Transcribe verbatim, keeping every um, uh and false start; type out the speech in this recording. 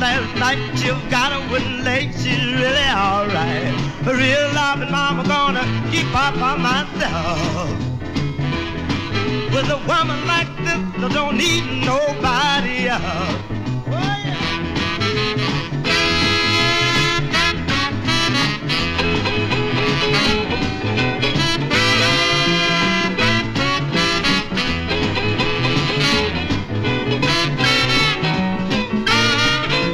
last night. She's got a wooden leg, she's really alright. A real loving mama gonna keep her by myself. With a woman like this, I don't need nobody else.